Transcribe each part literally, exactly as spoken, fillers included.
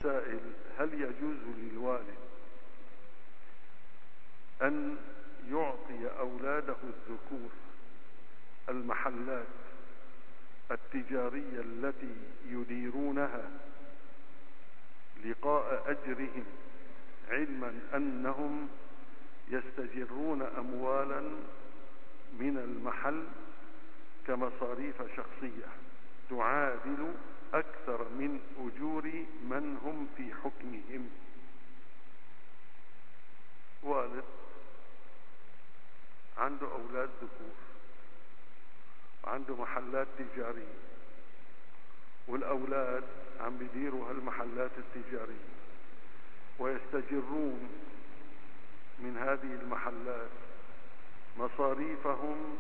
سائل: هل يجوز للوالد أن يعطي أولاده الذكور المحلات التجارية التي يديرونها لقاء أجرهم، علما أنهم يستجرون أموالا من المحل كمصاريف شخصية تعادل أكثر من أجور من هم في حكمهم؟ والد عنده أولاد ذكور وعنده محلات تجارية، والأولاد عم بيديروا هالمحلات التجارية ويستجرون من هذه المحلات مصاريفهم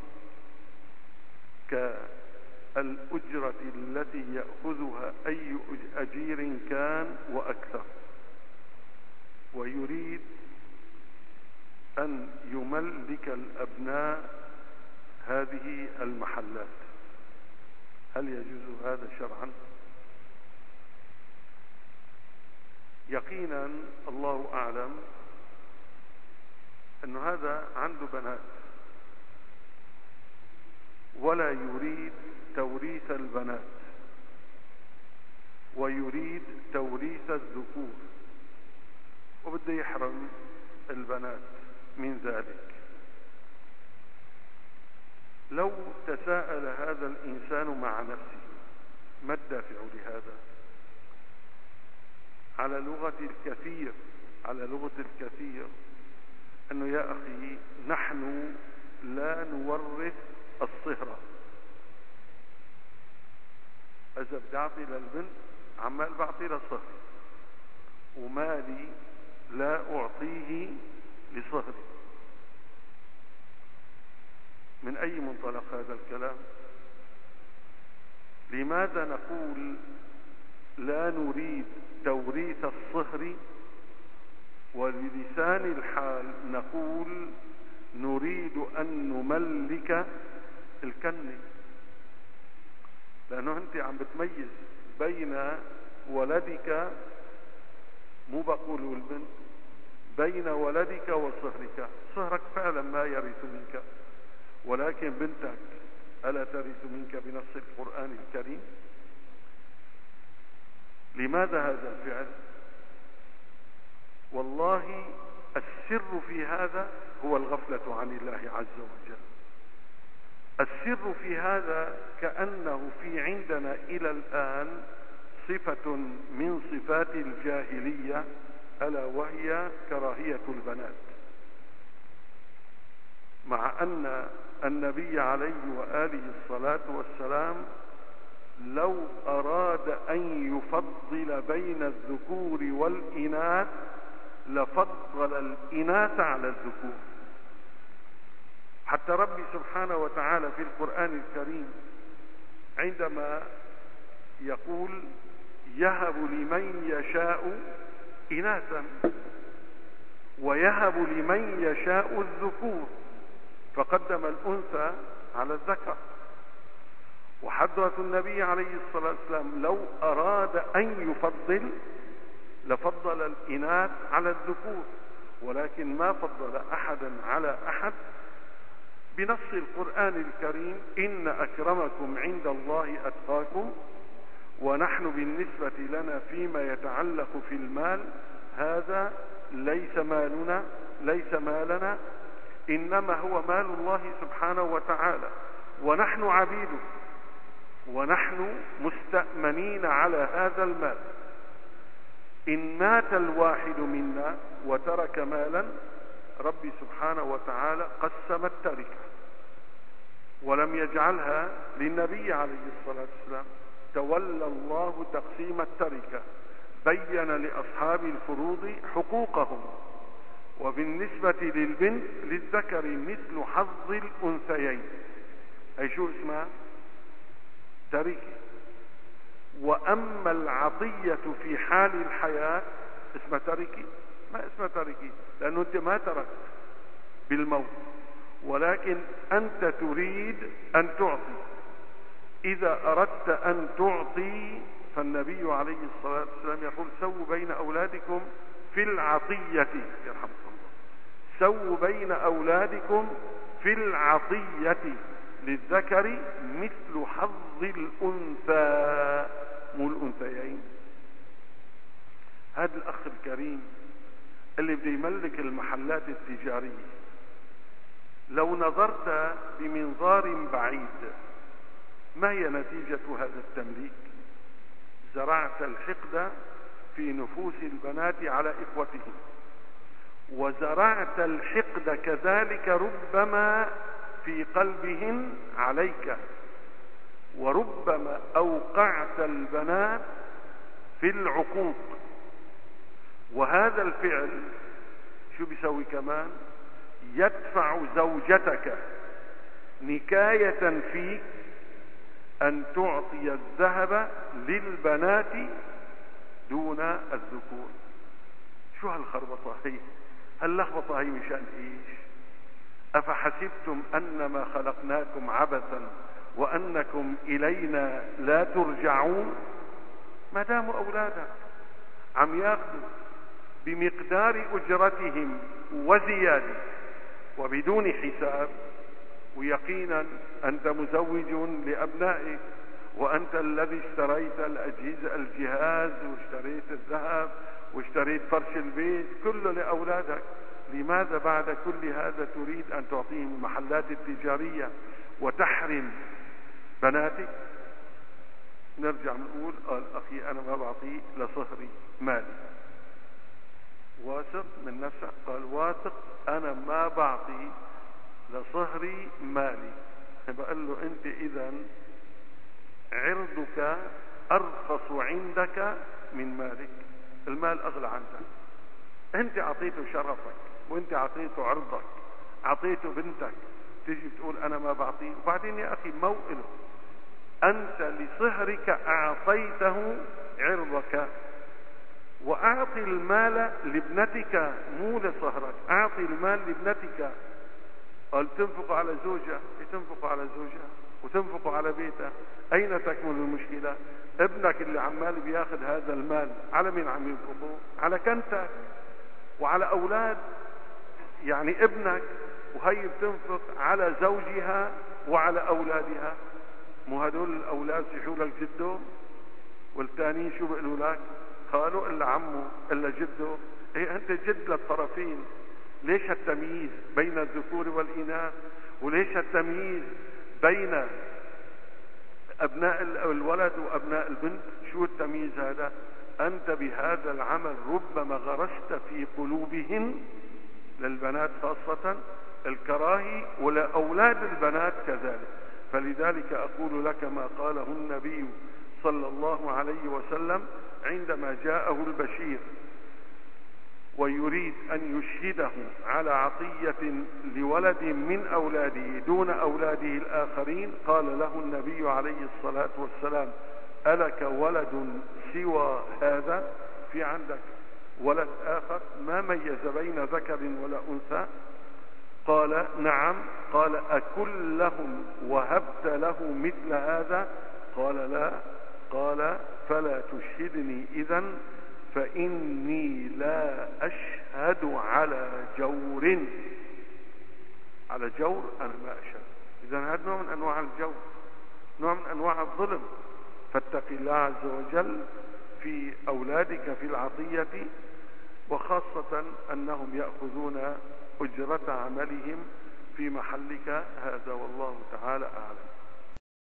كالأجرة التي يأخذها أي أجير كان وأكثر، ويريد أن يملك الأبناء هذه المحلات. هل يجوز هذا شرعا؟ يقينا الله أعلم أن هذا عنده بنات ولا يريد توريث البنات ويريد توريث الذكور، وبده يحرم البنات من ذلك. لو تساءل هذا الإنسان مع نفسه ما الدافع لهذا؟ على لغة الكثير على لغة الكثير أنه يا أخي نحن لا نورث الصهرة. إذا بدي أعطي للبنت عمال بعطي للصهر، ومالي لا أعطيه لصهري. من أي منطلق هذا الكلام؟ لماذا نقول لا نريد توريث الصهر وللسان الحال نقول نريد أن نملك الكنة؟ لأنه أنت عم بتميز بين ولدك، مو بقول البنت، بين ولدك وصهرك. صهرك فعلا ما يرث منك، ولكن بنتك ألا ترث منك بنص القرآن الكريم؟ لماذا هذا الفعل؟ والله السر في هذا هو الغفلة عن الله عز وجل. السر في هذا كأنه في عندنا إلى الآن صفة من صفات الجاهلية، ألا وهي كراهية البنات، مع أن النبي عليه وآله الصلاة والسلام لو أراد أن يفضل بين الذكور والإناث لفضل الإناث على الذكور. حتى ربي سبحانه وتعالى في القرآن الكريم عندما يقول يهب لمن يشاء إناثا ويهب لمن يشاء الذكور، فقدم الأنثى على الذكر. وحضرة النبي عليه الصلاة والسلام لو أراد أن يفضل لفضل الإناث على الذكور، ولكن ما فضل أحدا على أحد بنص القرآن الكريم: إن أكرمكم عند الله أتقاكم. ونحن بالنسبة لنا فيما يتعلق في المال هذا ليس مالنا ليس مالنا إنما هو مال الله سبحانه وتعالى، ونحن عبيده ونحن مستأمنين على هذا المال. إن مات الواحد منا وترك مالا، ربي سبحانه وتعالى قسم التركة ولم يجعلها للنبي عليه الصلاة والسلام. تولى الله تقسيم التركة، بين لأصحاب الفروض حقوقهم، وبالنسبة للبنت للذكر مثل حظ الأنثيين. أي شو اسمها؟ تركة. وأما العطية في حال الحياة اسمها تركة؟ ما اسمها تركة، لأنه أنت ما تركت بالموت، ولكن أنت تريد أن تعطي. إذا أردت أن تعطي فالنبي عليه الصلاة والسلام يقول سووا بين أولادكم في العطية، يرحمكم الله، سووا بين أولادكم في العطية للذكر مثل حظ الأنثى، مو الأنثيين. هذا الأخ الكريم اللي بده يملك المحلات التجارية، لو نظرت بمنظار بعيد ما هي نتيجة هذا التمليك؟ زرعت الحقد في نفوس البنات على إخوتهم، وزرعت الحقد كذلك ربما في قلبهن عليك، وربما أوقعت البنات في العقوق. وهذا الفعل شو بيسوي كمان؟ يدفع زوجتك نكاية فيك أن تعطي الذهب للبنات دون الذكور. شو هالخربطة هي؟ هاللخبطة هي مشان ايش؟ أفحسبتم أنما خلقناكم عبثا وأنكم إلينا لا ترجعون؟ ما داموا أولادك عم ياخذوا بمقدار أجرتهم وزيادة وبدون حساب، ويقينا أنت مزوج لأبنائك، وأنت الذي اشتريت الأجهزة الجهاز واشتريت الذهب واشتريت فرش البيت كله لأولادك. لماذا بعد كل هذا تريد أن تعطيهم المحلات التجارية وتحرم بناتك؟ نرجع نقول قال أخي أنا ما بعطيه لصهري مالي. واثق من نفسك؟ قال واثق أنا ما بعطي لصهري مالي. بقول له أنت إذا عرضك أرخص عندك من مالك، المال أغلى عندك. أنت عطيته شرفك، وأنت عطيته عرضك، عطيته بنتك، تيجي بتقول أنا ما بعطيه. وبعدين يا أخي موئله، أنت لصهرك أعطيته عرضك، وأعطي المال لابنتك مو لصهرك، أعطي المال لابنتك. قال تنفق على زوجها، تنفق على زوجها وتنفق على بيتها، أين تكمن المشكلة؟ ابنك اللي عمال بياخذ هذا المال على مين عم ينفقه؟ على كنتك وعلى أولاد، يعني ابنك، وهي بتنفق على زوجها وعلى أولادها. مو هدول الأولاد يشو لك جده، والتانيين شو بيقولوا لك؟ خاله إلا عمه إلا جده. إيه أنت جد للطرفين. ليش التمييز بين الذكور والإناث؟ وليش التمييز بين أبناء الولد وأبناء البنت؟ شو التمييز هذا؟ أنت بهذا العمل ربما غرست في قلوبهن، للبنات خاصة، الكراهي، ولأولاد البنات كذلك. فلذلك أقول لك ما قاله النبي صلى الله عليه وسلم عندما جاءه البشير ويريد أن يشهده على عطية لولد من أولاده دون أولاده الآخرين، قال له النبي عليه الصلاة والسلام ألك ولد سوى هذا؟ في عندك ولد آخر؟ ما ميز بين ذكر ولا أنثى. قال نعم. قال أكلهم وهبت له مثل هذا؟ قال لا. قال فلا تشهدني إذن، فإني لا أشهد على جور. على جور أنا ما أشهد. إذن هذا نوع من أنواع الجور، نوع من أنواع الظلم. فاتق الله عز وجل في أولادك في العطية، وخاصة أنهم يأخذون أجرة عملهم في محلك هذا، والله تعالى أعلم.